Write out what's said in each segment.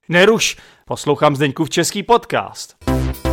Neruš, poslouchám Zdeňkův český podcast.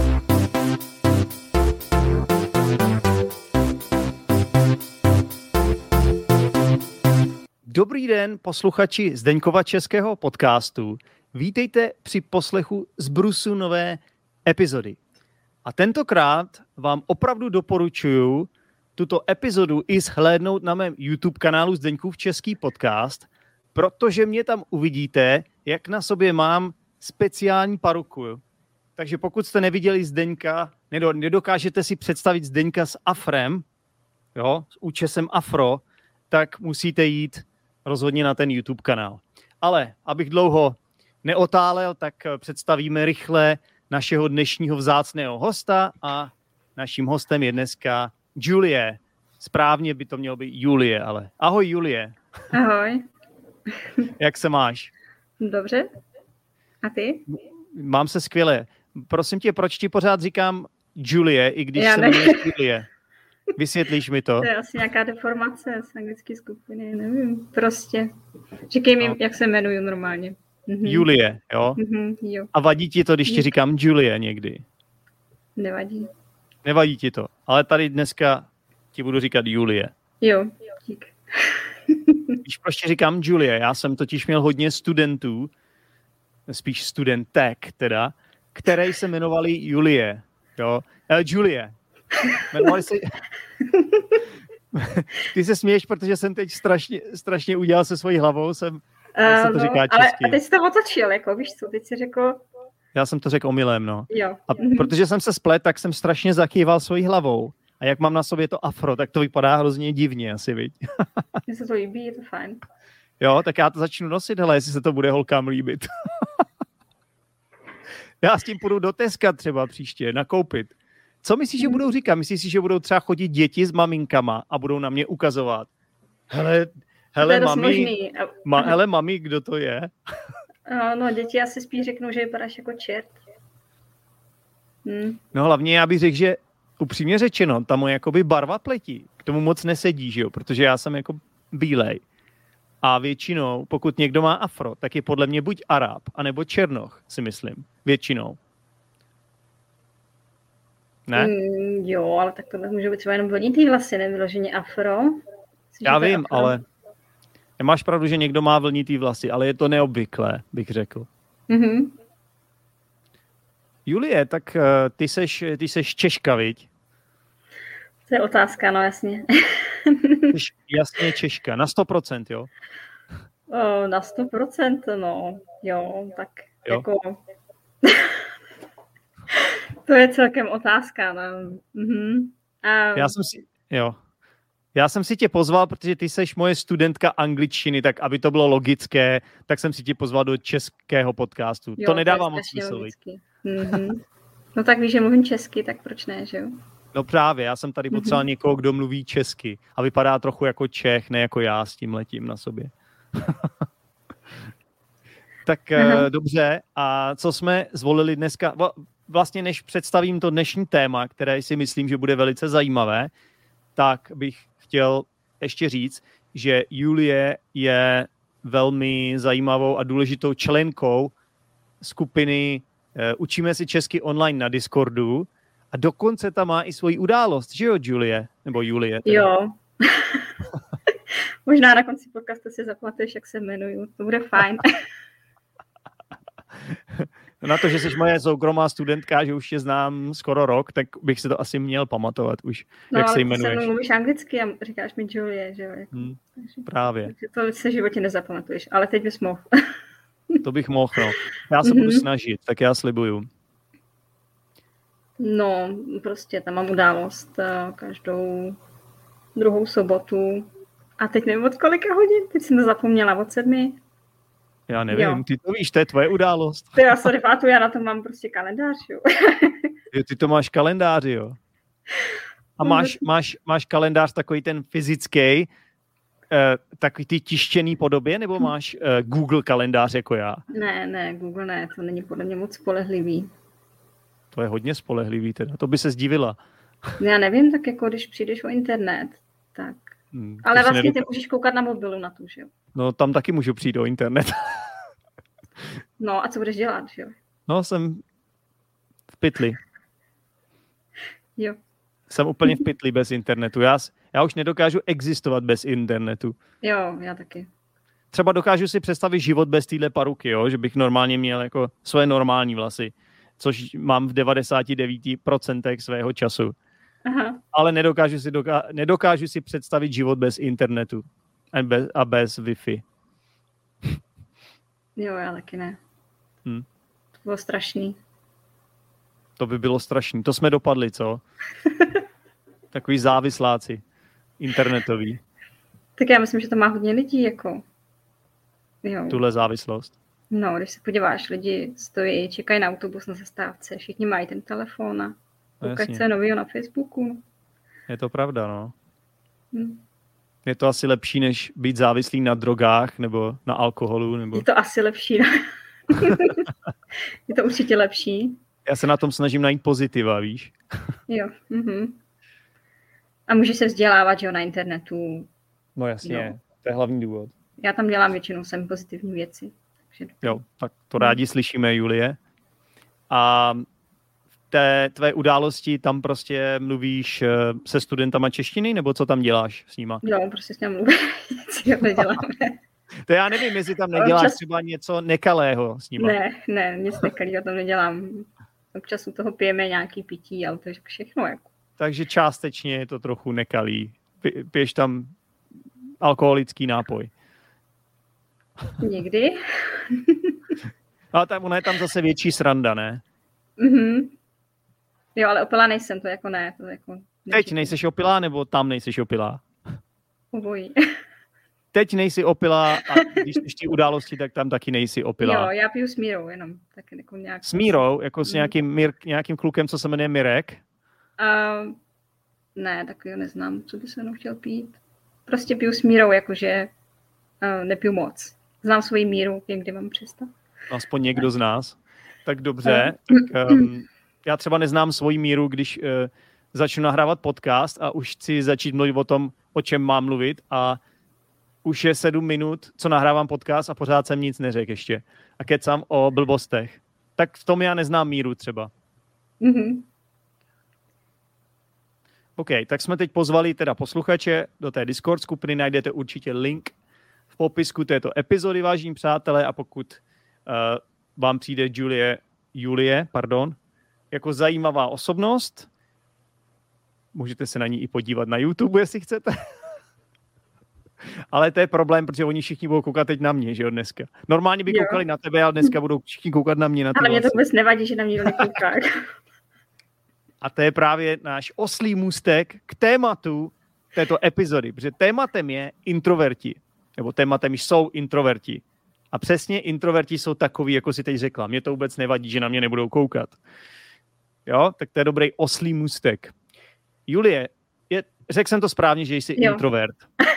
Dobrý den, posluchači Zdeňkova českého podcastu. Vítejte při poslechu z brusu nové epizody. A tentokrát vám opravdu doporučuji tuto epizodu i shlédnout na mém YouTube kanálu Zdeňkův český podcast, protože mě tam uvidíte, jak na sobě mám speciální paruku. Takže pokud jste neviděli Zdeňka, nedokážete si představit Zdeňka s afrem, jo, s účesem afro, tak musíte jít rozhodně na ten YouTube kanál. Ale abych dlouho neotálel, tak představíme rychle našeho dnešního vzácného hosta a naším hostem je dneska Julie. Správně by to mělo být Julie, ale ahoj Julie. Ahoj. Jak se máš? Dobře. A ty? Mám se skvěle. Prosím tě, proč ti pořád říkám Julie, i když se jmenuje Julie? Vysvětlíš mi to? To je asi nějaká deformace z anglické skupiny, nevím. Prostě. Říkej mi, jak se jmenuju normálně. Julie, jo? Jo. A vadí ti to, když ti říkám Julie někdy? Nevadí. Nevadí ti to, ale tady dneska ti budu říkat Julie. Jo, dík. Víš, proč ti říkám Julie? Já jsem totiž měl hodně studentů, spíš studentek teda, které se jmenovali Julie. Jo? Julie. Jmenovali se... Ty se směješ, protože jsem teď strašně udělal se svojí hlavou, se to říká česky. Ale teď jsi to otočil, jako víš co, teď jsi řekl... Já jsem to řekl omylem, no. Jo. A protože jsem se splet, tak jsem strašně zakýval svojí hlavou. A jak mám na sobě to afro, tak to vypadá hrozně divně asi, viď? Mně se to líbí, je to fajn. Jo, tak já to začnu nosit, hele, jestli se to bude holkám líbit. Já s tím půjdu do Teska třeba příště, nakoupit. Co myslíš, že budou říkat? Myslíš si, že budou třeba chodit děti s maminkama a budou na mě ukazovat? Hele, mami, kdo to je? No, děti asi spíš řeknou, že vypadáš jako čert. No hlavně já bych řekl, že upřímně řečeno, ta moje jakoby barva pleti k tomu moc nesedí, že jo? Protože já jsem jako bílej. A většinou, pokud někdo má afro, tak je podle mě buď Arab, anebo Černoch, si myslím. Většinou. Ne? Jo, ale tak tohle může být třeba jenom vlnitý vlasy, nevyloženě afro. Já vím, afro? Ale máš pravdu, že někdo má vlnitý vlasy, ale je to neobvyklé, bych řekl. Mhm. Julie, tak ty seš Češka, viď? To je otázka, no jasně. Jsi jasně Češka, na 100%, jo? Na 100%, no. Jo, tak jo. Jako... To je celkem otázka, no. Já jsem si tě pozval, protože ty seš moje studentka angličtiny, tak aby to bylo logické, tak jsem si tě pozval do českého podcastu. Jo, to nedává moc smysl. No tak víš, že mluvím česky, tak proč ne, že jo? No právě, já jsem tady potřeboval někoho, kdo mluví česky a vypadá trochu jako Čech, ne jako já s tím letím na sobě. Tak dobře, a co jsme zvolili dneska? Vlastně než představím to dnešní téma, které si myslím, že bude velice zajímavé, tak bych chtěl ještě říct, že Julie je velmi zajímavou a důležitou členkou skupiny Učíme si česky online na Discordu a dokonce tam má i svoji událost, že jo, Julie? Nebo Julie? Teda. Jo. Možná na konci podcastu si zapamatuješ, jak se jmenuju. To bude fajn. Na to, že jsi moje soukromá studentka, že už tě znám skoro rok, tak bych si to asi měl pamatovat už, jak se jmenuješ. No, ale mluvíš anglicky a říkáš mi Julie, že jo? Jako, právě. Takže to se v životě nezapamatuješ, ale teď bys mohl. To bych mohl, no. Já se budu snažit, tak já slibuju. No, prostě tam mám událost každou druhou sobotu. A teď nevím od kolika hodin, teď jsem to zapomněla, od 7. Já nevím, jo. Ty to víš, to je tvoje událost. Ty já sorry, já na to mám prostě kalendář, jo. Jo, ty to máš kalendář, jo. A máš kalendář takový ten fyzický, takový ty tištěný podobě, nebo máš Google kalendář jako já? Ne, Google ne, to není podle mě moc spolehlivý. To je hodně spolehlivý teda, to by se zdivila. Já nevím, tak jako když přijdeš o internet, tak... Ale vlastně ty můžeš koukat na mobilu na to, že jo? No tam taky můžu přijít o internet. No a co budeš dělat, že jo? No, jsem v pytli. Jo. Jsem úplně v pytli bez internetu. Já už nedokážu existovat bez internetu. Jo, já taky. Třeba dokážu si představit život bez téhle paruky, jo? Že bych normálně měl jako svoje normální vlasy, což mám v 99% svého času. Aha. Ale nedokážu si představit život bez internetu a bez Wi-Fi. Jo, já taky ne. To bylo strašný. To by bylo strašný. To jsme dopadli, co? Takový závisláci internetoví. Tak já myslím, že to má hodně lidí, jako. Jo. Tuhle závislost. No, když se podíváš, lidi stojí, čekají na autobus na zastávce, všichni mají ten telefon a koukají se novýho na Facebooku. Je to pravda, no. Je to asi lepší, než být závislý na drogách nebo na alkoholu. Nebo... Je to asi lepší. Je to určitě lepší. Já se na tom snažím najít pozitiva, víš? Jo. A můžeš se vzdělávat, jo, na internetu. No jasně, jo. To je hlavní důvod. Já tam dělám většinou sem pozitivní věci. Takže... Jo, tak to rádi slyšíme, Julie. A v té tvé události tam prostě mluvíš se studentama češtiny, nebo co tam děláš s nima? Jo, prostě s ním mluvím, nic neděláme. To já nevím, jestli tam neděláš třeba něco nekalého s nima. Ne, nic nekalého tam nedělám. Občas u toho pijeme nějaký pití, ale to je všechno. Jako. Takže částečně je to trochu nekalý. Piješ tam alkoholický nápoj. Někdy. Ale tak ona je tam zase větší sranda, ne? Jo, ale opilá nejsem, to jako ne. To jako teď nejseš opilá, nebo tam nejseš opilá? Obojí. Teď nejsi opilá a když jsi v té události, tak tam taky nejsi opilá. Jo, já piju s Mírou jenom. Tak jako nějak... S Mírou? Jako s nějakým klukem, co se jmenuje Mirek? Ne, takového neznám, co by se mnou chtěl pít. Prostě piju s Mírou, jakože nepiju moc. Znám svoji míru, někdy mám přestat. Aspoň někdo z nás. Tak dobře. Tak, já třeba neznám svoji míru, když začnu nahrávat podcast a už chci začít mluvit o tom, o čem mám mluvit a už je 7 minut, co nahrávám podcast a pořád jsem nic neřekl ještě. A kecám o blbostech. Tak v tom já neznám míru třeba. OK, tak jsme teď pozvali teda posluchače do té Discord skupiny, najdete určitě link v popisku této epizody, vážení přátelé, a pokud vám přijde Julie, jako zajímavá osobnost, můžete se na ní i podívat na YouTube, jestli chcete. Ale to je problém, protože oni všichni budou koukat teď na mě, že jo, dneska. Normálně by koukali na tebe, ale dneska budou všichni koukat na mě. Ale mě to vůbec nevadí, že na mě nekouká. A to je právě náš oslý můstek k tématu této epizody, protože tématem je introverti, nebo tématem jsou introverti. A přesně introverti jsou takový, jako si teď řekla. Mě to vůbec nevadí, že na mě nebudou koukat. Jo, tak to je dobrý oslý můstek. Julie, řekl jsem to správně, že jsi introvert.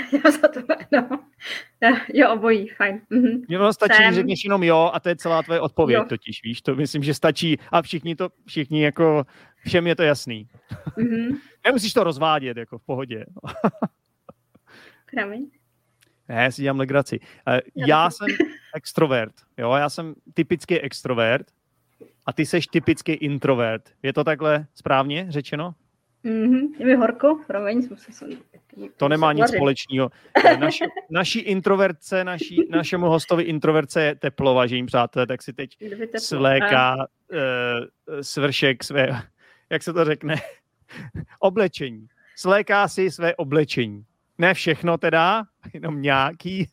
Jo, obojí, fajn. Jo, stačí, že řekneš jenom jo a to je celá tvoje odpověď totiž, víš, to myslím, že stačí a všichni jako, všem je to jasný. Nemusíš to rozvádět, jako v pohodě. Promiň. Ne, si dělám legraci. Já jsem extrovert, jo, já jsem typický extrovert a ty seš typický introvert. Je to takhle správně řečeno? Je mi horko, promiň. To nemá nic společného. Naší introvertce, našemu hostovi introverce je teplo, vážení přátelé, tak si teď svléká svršek své, jak se to řekne, oblečení. Svléká si své oblečení. Ne všechno teda, jenom nějaký.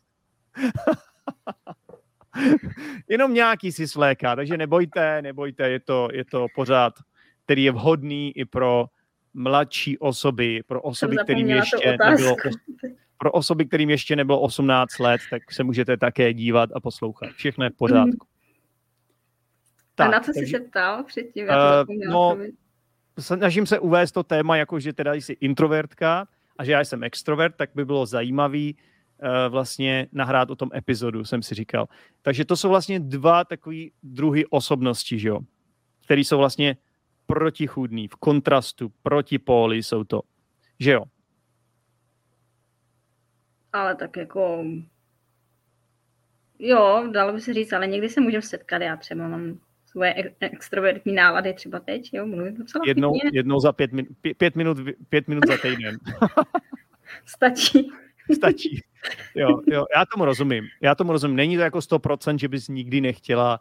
Jenom nějaký si svléká, takže nebojte, je to pořád, který je vhodný i pro mladší osoby, pro osoby, kterým ještě nebylo 18 let, tak se můžete také dívat a poslouchat. Všechno je v pořádku. Tak, a na co jsi se ptal předtím? Snažím se uvést to téma, jako že teda jsi introvertka a že já jsem extrovert, tak by bylo zajímavý vlastně nahrát o tom epizodu, jsem si říkal. Takže to jsou vlastně dva takový druhy osobnosti, že jo? Který jsou vlastně protichůdný, v kontrastu, protipóly jsou to. Že jo? Ale tak jako Jo, dalo by se říct, ale někdy se můžeme setkat. Já třeba mám svoje extrovertní nálady třeba teď, jo, mluvím docela pěkně. Jednou za 5 minut za týden. Stačí. Jo, já tomu rozumím. Není to jako 100%, že bys nikdy nechtěla.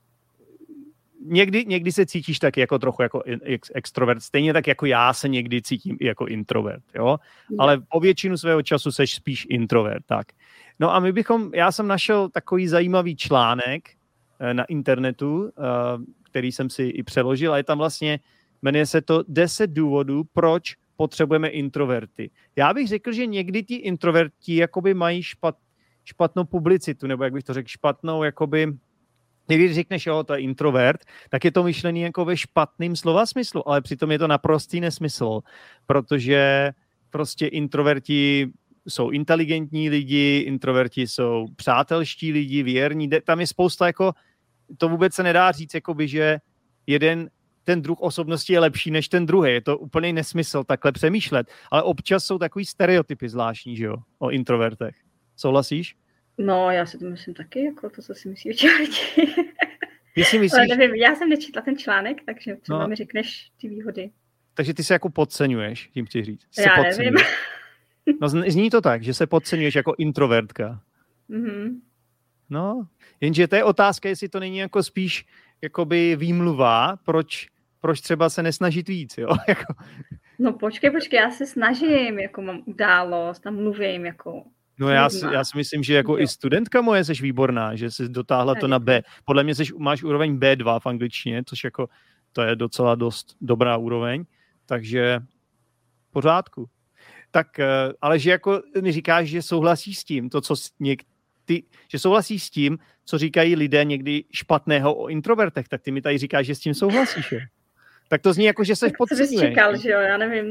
Někdy se cítíš tak jako trochu jako extrovert, stejně tak jako já se někdy cítím i jako introvert, jo? Ale po většinu svého času seš spíš introvert, tak. No a já jsem našel takový zajímavý článek na internetu, který jsem si i přeložil a je tam vlastně, jmenuje se to 10 důvodů, proč potřebujeme introverty. Já bych řekl, že někdy ti introverti jakoby mají špatnou publicitu, nebo jak bych to řekl, špatnou jakoby. Když řekneš, jo, to je introvert, tak je to myšlený jako ve špatným slova smyslu, ale přitom je to naprostý nesmysl, protože prostě introverti jsou inteligentní lidi, introverti jsou přátelští lidi, věrní, tam je spousta jako, to vůbec se nedá říct, jakoby, že ten druh osobnosti je lepší než ten druhý, je to úplný nesmysl takhle přemýšlet, ale občas jsou takový stereotypy zvláštní, že jo, o introvertech. Souhlasíš? No, já si to myslím taky, jako to, co si myslí o těch. Ale nevím, já jsem nečetla ten článek, takže třeba mi řekneš ty výhody. Takže ty se jako podceňuješ, tím chci říct. Já nevím. No, zní to tak, že se podceňuješ jako introvertka. Mm-hmm. No, jenže to je otázka, jestli to není jako spíš jakoby výmluva, proč třeba se nesnažit víc, jo? No počkej, já se snažím, jako mám událost, tam mluvím, jako. No já si myslím, že jako i studentka moje jsi výborná, že jsi dotáhla to na B. Podle mě máš úroveň B2 v angličtině, což jako to je docela dost dobrá úroveň, takže v pořádku. Tak, ale že jako mi říkáš, že souhlasíš s tím, že souhlasíš s tím, co říkají lidé někdy špatného o introvertech, tak ty mi tady říkáš, že s tím souhlasíš, jo? Tak to zní jako, že se podceňuješ. Co bys čekal, že jo, já nevím.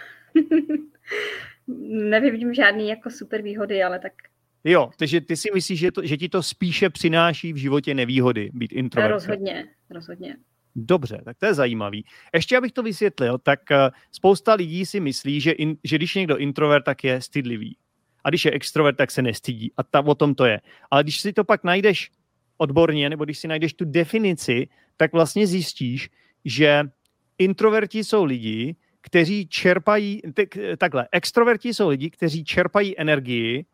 Nevidím žádný jako super výhody, ale tak. Jo, takže ty si myslíš, že ti to spíše přináší v životě nevýhody být introvert? Rozhodně. Dobře, tak to je zajímavý. Ještě abych to vysvětlil, tak spousta lidí si myslí, že když je někdo introvert, tak je stydlivý. A když je extrovert, tak se nestydí. A o tom to je. Ale když si to pak najdeš odborně, nebo když si najdeš tu definici, tak vlastně zjistíš, že introverti jsou lidi, kteří čerpají, extroverti jsou lidi, kteří čerpají energii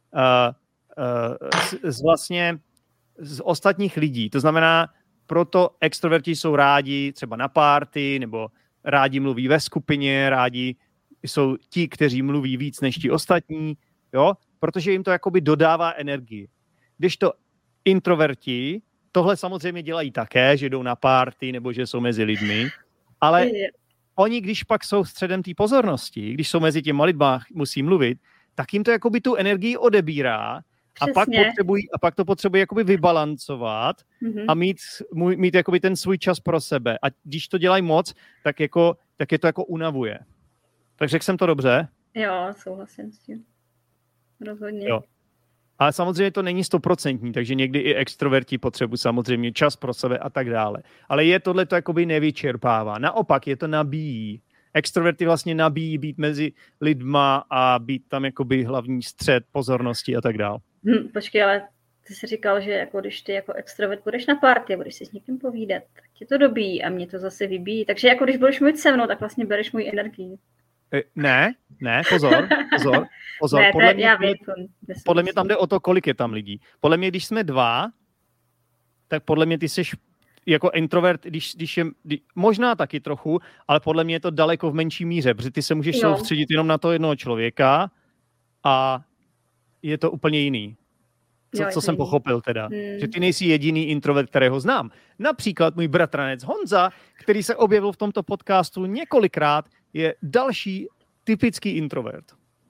z ostatních lidí. To znamená, proto extroverti jsou rádi třeba na party, nebo rádi mluví ve skupině, rádi jsou ti, kteří mluví víc než ti ostatní, jo? Protože jim to jakoby dodává energii. Když to introverti, tohle samozřejmě dělají také, že jdou na party, nebo že jsou mezi lidmi, ale oni, když pak jsou středem té pozornosti, když jsou mezi těma lidma, musí mluvit, tak jim to jakoby tu energii odebírá a pak to potřebují jakoby vybalancovat a mít jakoby ten svůj čas pro sebe. A když to dělají moc, tak je to jako unavuje. Tak řekl jsem to dobře? Jo, souhlasím s tím. Rozhodně. Jo. Ale samozřejmě to není 100%, takže někdy i extroverti potřebují samozřejmě čas pro sebe a tak dále. Ale tohle to jakoby nevyčerpává. Naopak je to nabíjí. Extroverti vlastně nabíjí být mezi lidma a být tam jakoby hlavní střed pozornosti a tak dále. Počkej, ale ty jsi říkal, že jako když ty jako extrovert budeš na party, budeš si s někým povídat, tak tě to dobíjí a mě to zase vybíjí. Takže jako když budeš mluvit se mnou, tak vlastně bereš můj energii. Ne, pozor. Ne, podle mě tam jde o to, kolik je tam lidí. Podle mě, když jsme 2, tak podle mě ty jsi jako introvert, možná taky trochu, ale podle mě je to daleko v menší míře, protože ty se můžeš soustředit jenom na to jednoho člověka a je to úplně jiný. Co jsem pochopil teda. Že ty nejsi jediný introvert, kterého znám. Například můj bratranec Honza, který se objevil v tomto podcastu několikrát, je další typický introvert.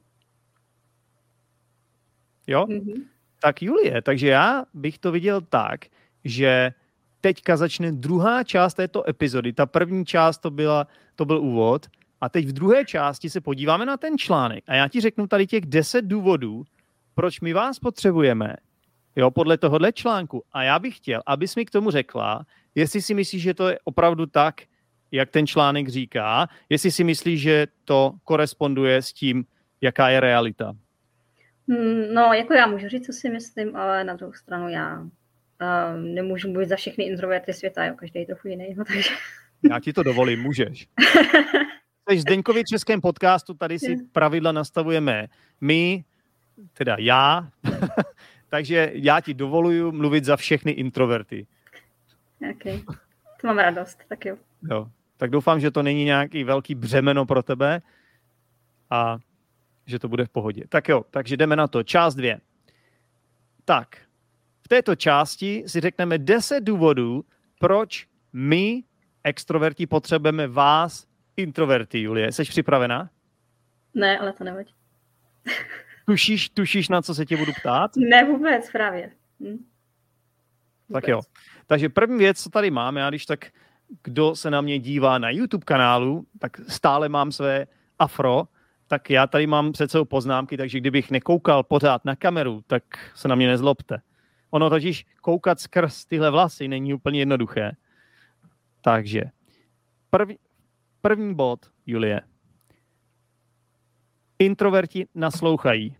Jo? Tak Julie, takže já bych to viděl tak, že teďka začne druhá část této epizody. Ta první část to byl úvod a teď v druhé části se podíváme na ten článek a já ti řeknu tady těch 10 důvodů, proč my vás potřebujeme, jo, podle tohohle článku. A já bych chtěl, abys mi k tomu řekla, jestli si myslíš, že to je opravdu tak, jak ten článek říká, jestli si myslíš, že to koresponduje s tím, jaká je realita. No, jako já můžu říct, co si myslím, ale na druhou stranu já nemůžu mluvit za všechny introverty světa, jo, každý je trochu jiný, no, takže... Já ti to dovolím, můžeš. V Zdeňkově českém podcastu tady si pravidla nastavujeme my, teda já, takže já ti dovoluju mluvit za všechny introverty. OK, to mám radost, tak jo. Jo. Tak doufám, že to není nějaký velký břemeno pro tebe a že to bude v pohodě. Tak jo, takže jdeme na to. Část 2. Tak, v této části si řekneme 10 důvodů, proč my, extroverti, potřebujeme vás, introverty, Julie. Jsi připravená? Ne, ale to nevadí. Tušíš, na co se tě budu ptát? Ne, vůbec, právě. Tak jo. Takže první věc, co tady mám, já když tak, kdo se na mě dívá na YouTube kanálu, tak stále mám své afro, tak já tady mám před sebou poznámky, takže kdybych nekoukal pořád na kameru, tak se na mě nezlobte. Ono totiž koukat skrz tyhle vlasy není úplně jednoduché. Takže první bod, Julie. Introverti naslouchají.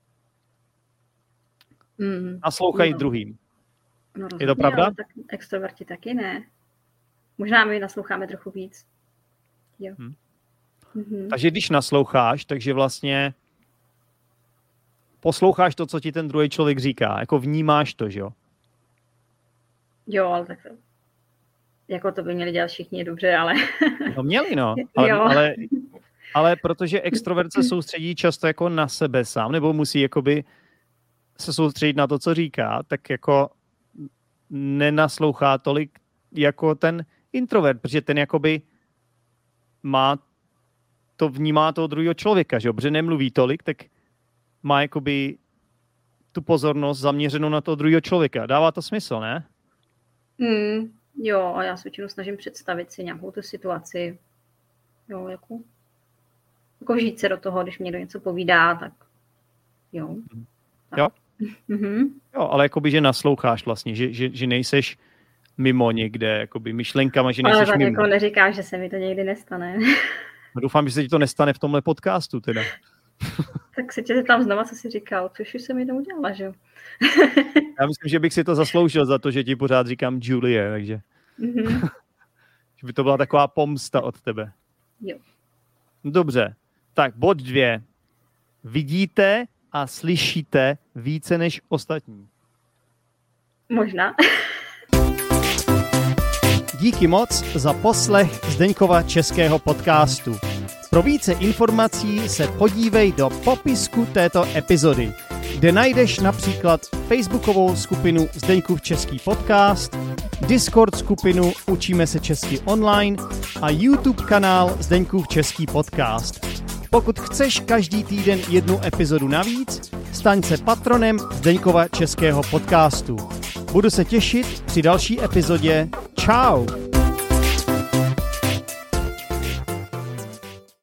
Naslouchají druhým. No, je to pravda? Ale tak extroverti taky ne. Možná my nasloucháme trochu víc. Jo. Takže když nasloucháš, takže vlastně posloucháš to, co ti ten druhý člověk říká. Jako vnímáš to, že jo? Jo, ale tak jako to by měli dělat všichni dobře, ale... No měli, no. Ale protože extrovert se soustředí často jako na sebe sám, nebo musí jakoby se soustředit na to, co říká, tak jako nenaslouchá tolik jako ten introvert, protože ten jakoby vnímá toho druhého člověka, že jo? Protože nemluví tolik, tak má jakoby tu pozornost zaměřenou na toho druhého člověka. Dává to smysl, ne? Jo, a já se většinou snažím představit si nějakou tu situaci. Jo, jako vžít se do toho, když mě někdo něco povídá, tak jo. Tak. Jo? Jo, ale jakoby, že nasloucháš vlastně, že nejseš mimo někde, jakoby myšlenkama, že nejseš ale mimo. jako neříkáš, že se mi to někdy nestane. No, doufám, že se ti to nestane v tomhle podcastu teda. Tak se tě tam znova, co jsi říkal, což už jsem jednou udělala, že jo? Já myslím, že bych si to zasloužil za to, že ti pořád říkám Julie, takže že by to byla taková pomsta od tebe. Jo. Dobře, tak bod 2. Vidíte a slyšíte více než ostatní. Možná. Díky moc za poslech Zdeňkova českého podcastu. Pro více informací se podívej do popisku této epizody, kde najdeš například facebookovou skupinu Zdeňkův český podcast, Discord skupinu Učíme se česky online a YouTube kanál Zdeňkův český podcast. Pokud chceš každý týden jednu epizodu navíc, staň se patronem Zdeňkova českého podcastu. Budu se těšit při další epizodě. Čau!